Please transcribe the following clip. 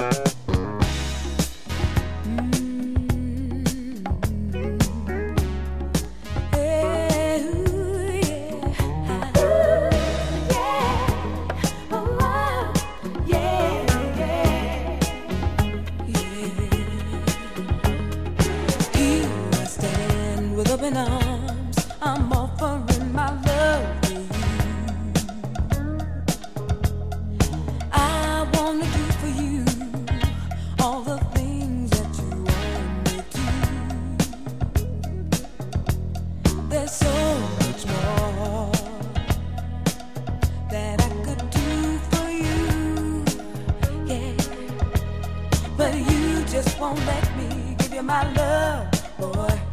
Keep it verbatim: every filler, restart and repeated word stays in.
Open arms, I'm offering my love to you. I wanna do for you all the things that you want me to. There's so much more that I could do for you, yeah. But you just won't let me give you my love, boy.